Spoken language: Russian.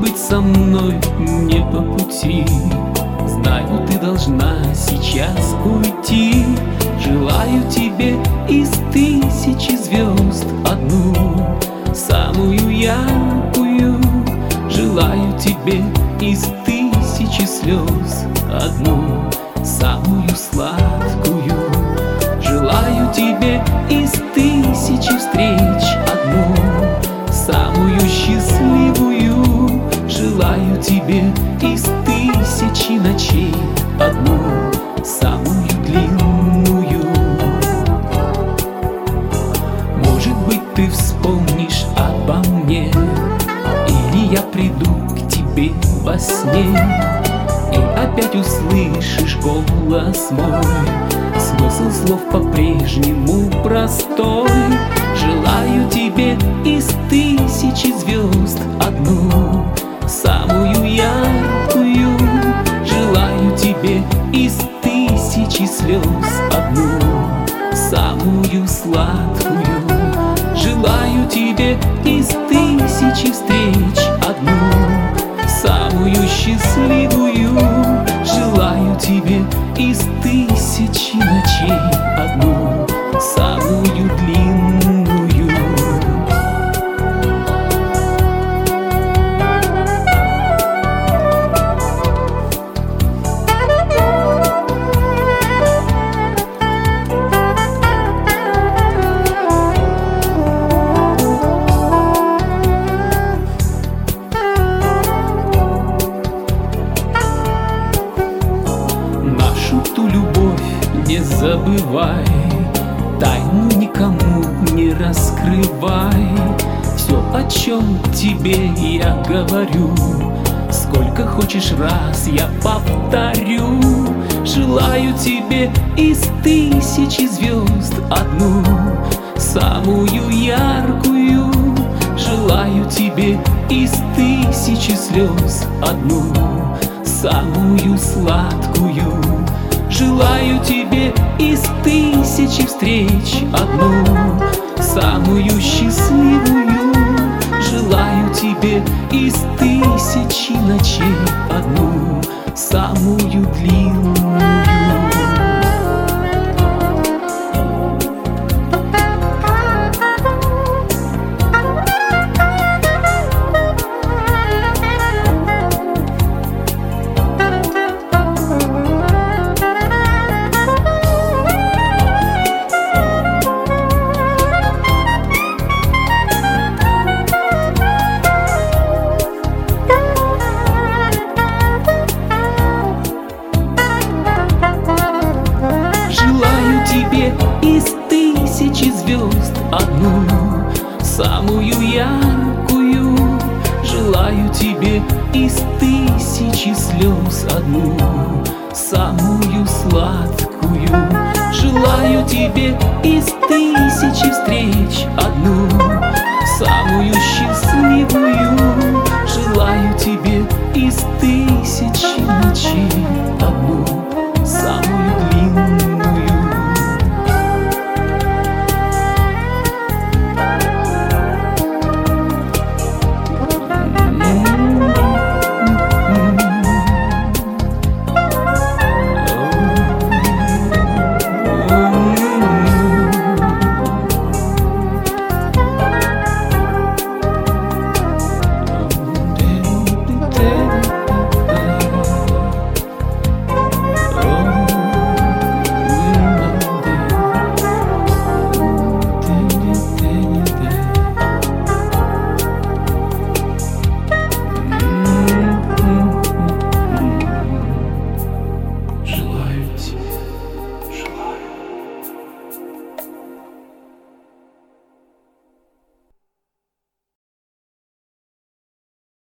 быть, со мной не по пути. Знаю, ты должна сейчас уйти. Желаю тебе из тысячи звезд одну, самую яркую. Желаю тебе из тысячи слез одну, самую сладкую. Желаю тебе из тысячи встреч одну, самую счастливую. Желаю тебе из тысячи ночей одну, самую длинную. Может быть, ты вспомнишь обо мне, или я приду к тебе во сне, и опять услышишь голос мой. Смысл слов по-прежнему простой. Желаю тебе из тысячи звезд одну, самую яркую. Желаю тебе из тысячи слез одну, самую сладкую. Желаю тебе из тысячи встреч одну, самую счастливую. Желаю тебе из тысячи ночей одну, самую длинную. Ту любовь не забывай, тайну никому не раскрывай. Все, о чем тебе я говорю, сколько хочешь раз я повторю. Желаю тебе из тысячи звезд одну, самую яркую. Желаю тебе из тысячи слез одну, самую сладкую. Желаю тебе из тысячи встреч одну, самую счастливую. Желаю тебе из тысячи ночей одну, самую длинную. Тебе из тысячи звезд одну, самую яркую. Желаю тебе из тысячи слез одну, самую сладкую. Желаю тебе из тысячи встреч одну, самую счастливую.